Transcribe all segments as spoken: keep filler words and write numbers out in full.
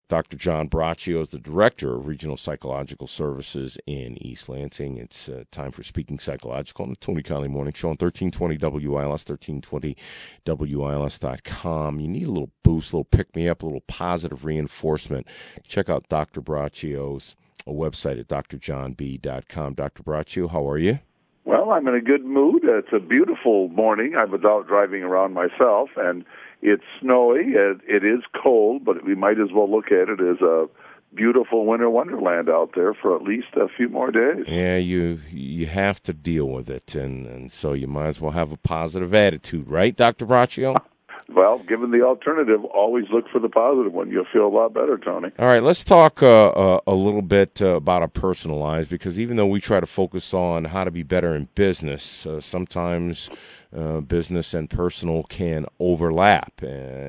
Doctor John Braccio is the Director of Regional Psychological Services in East Lansing. It's uh, time for Speaking Psychological on the Tony Conley Morning Show on thirteen twenty W I L S, thirteen twenty W I L S dot com. You need a little boost, a little pick-me-up, a little positive reinforcement. Check out Doctor Braccio's website at d r john b dot com. Doctor Braccio, how are you? Well, I'm in a good mood. It's a beautiful morning. I'm out driving around myself, and it's snowy. It, it is cold, but we might as well look at it as a beautiful winter wonderland out there for at least a few more days. Yeah, you you have to deal with it, and, and so you might as well have a positive attitude, right, Doctor Braccio? Well, given the alternative, always look for the positive one. You'll feel a lot better, Tony. All right, let's talk uh, uh, a little bit uh, about our personal lives, because even though we try to focus on how to be better in business, uh, sometimes uh, business and personal can overlap,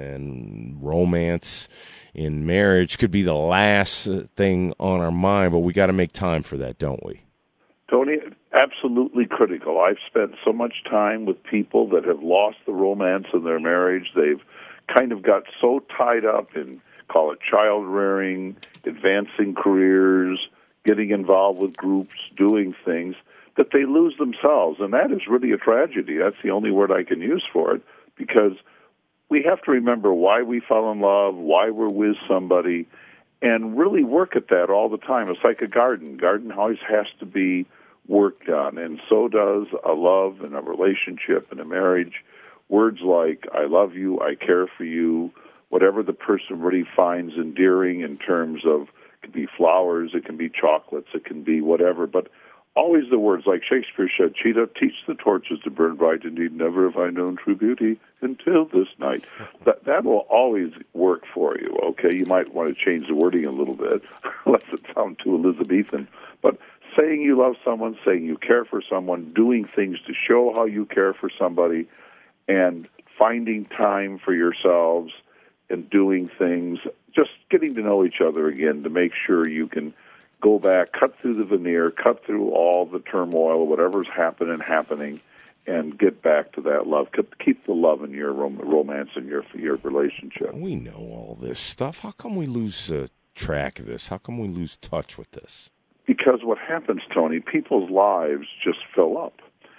and romance in marriage could be the last thing on our mind, but we got to make time for that, don't we? Tony, absolutely critical. I've spent so much time with people that have lost the romance in their marriage. They've kind of got so tied up in, call it child rearing, advancing careers, getting involved with groups, doing things, that they lose themselves. And that is really a tragedy. That's the only word I can use for it, because we have to remember why we fell in love, why we're with somebody, and really work at that all the time. It's like a garden. Garden always has to be worked on, and so does a love and a relationship and a marriage. Words like, I love you, I care for you, whatever the person really finds endearing in terms of, it can be flowers, it can be chocolates, it can be whatever, but always the words like Shakespeare said, Cheetah, teach the torches to burn bright, indeed never have I known true beauty until this night. That that will always work for you, okay? You might want to change the wording a little bit, lest it sound too Elizabethan, but saying you love someone, saying you care for someone, doing things to show how you care for somebody, and finding time for yourselves and doing things, just getting to know each other again to make sure you can go back, cut through the veneer, cut through all the turmoil, whatever's happening and happening, and get back to that love. Keep the love in your rom- romance and your your relationship. We know all this stuff. How come we lose uh, track of this? How come we lose touch with this? Because what happens, Tony, people's lives just fill up.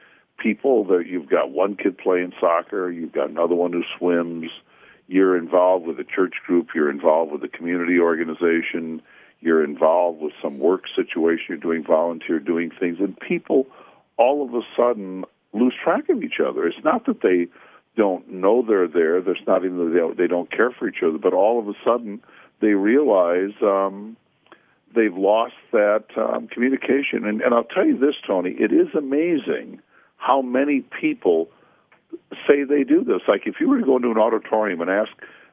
People that you've got one kid playing soccer, you've got another one who swims, you're involved with a church group, you're involved with a community organization, you're involved with some work situation, you're doing volunteer, doing things, and people all of a sudden lose track of each other. It's not that they don't know they're there, there's not even that they don't, they don't care for each other, but all of a sudden they realize um, they've lost that um, communication. And, and I'll tell you this, Tony, it is amazing how many people say they do this. Like if you were to go into an auditorium and ask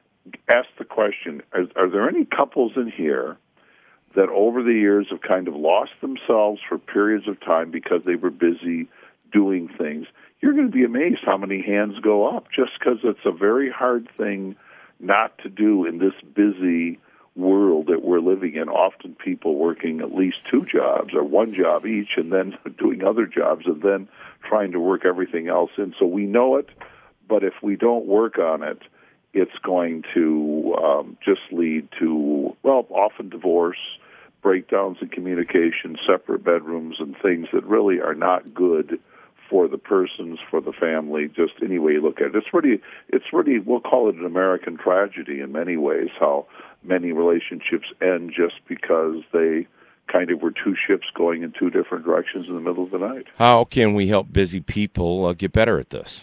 ask the question, are, are there any couples in here that over the years have kind of lost themselves for periods of time because they were busy doing things? You're going to be amazed how many hands go up, just because it's a very hard thing not to do in this busy world that we're living in. Often people working at least two jobs or one job each, and then doing other jobs, and then trying to work everything else in. So we know it, but if we don't work on it, it's going to um, just lead to, well, often divorce, breakdowns in communication, separate bedrooms, and things that really are not good for the persons, for the family, just any way you look at it. It's really, it's really, we'll call it an American tragedy in many ways, how many relationships end just because they kind of were two ships going in two different directions in the middle of the night. How can we help busy people uh, get better at this?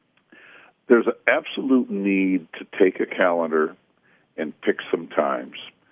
There's an absolute need to take a calendar and pick some times.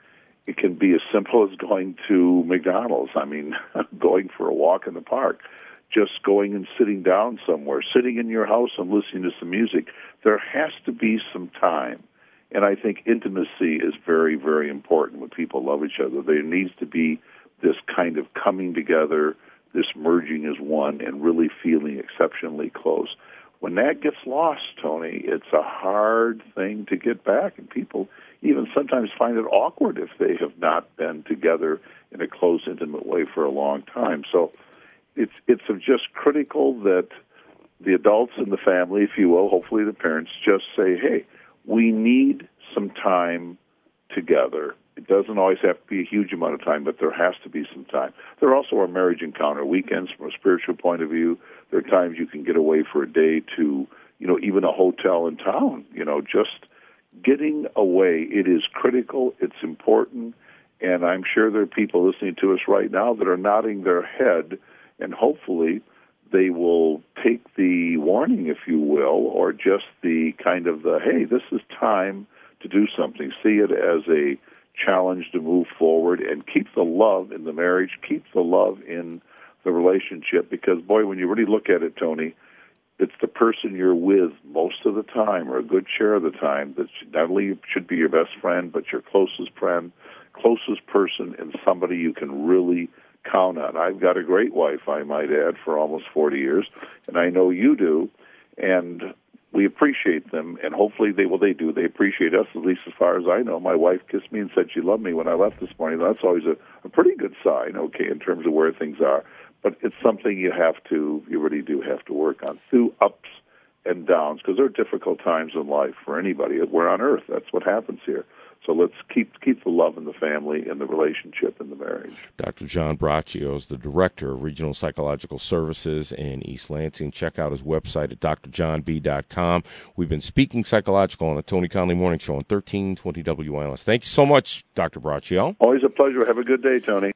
It can be as simple as going to McDonald's. I mean, going for a walk in the park, just going and sitting down somewhere, sitting in your house and listening to some music. There has to be some time. And I think intimacy is very, very important when people love each other. There needs to be this kind of coming together, this merging as one, and really feeling exceptionally close. When that gets lost, Tony, it's a hard thing to get back, and people even sometimes find it awkward if they have not been together in a close, intimate way for a long time. So it's it's just critical that the adults in the family, if you will, hopefully the parents, just say, hey, we need some time together. It doesn't always have to be a huge amount of time, but there has to be some time. There also are marriage encounter weekends from a spiritual point of view. There are times you can get away for a day to, you know, even a hotel in town, you know, just getting away. It is critical. It's important. And I'm sure there are people listening to us right now that are nodding their head, and hopefully they will take the warning, if you will, or just the kind of the, hey, this is time to do something. See it as a challenge to move forward and keep the love in the marriage, keep the love in the relationship, because, boy, when you really look at it, Tony, it's the person you're with most of the time, or a good share of the time, that not only should be your best friend, but your closest friend, closest person, and somebody you can really count on. I've got a great wife, I might add, for almost forty years, and I know you do, and we appreciate them, and hopefully they, well, they do. They appreciate us, at least as far as I know. My wife kissed me and said she loved me when I left this morning. That's always a, a pretty good sign, okay, in terms of where things are. But it's something you have to, you really do have to work on through ups and downs, because there are difficult times in life for anybody. We're on earth. That's what happens here. So let's keep keep the love in the family and the relationship and the marriage. Doctor John Braccio is the Director of Regional Psychological Services in East Lansing. Check out his website at d r john b dot com. We've been speaking psychological on the Tony Conley Morning Show on thirteen twenty W I L S. Thank you so much, Doctor Braccio. Always a pleasure. Have a good day, Tony.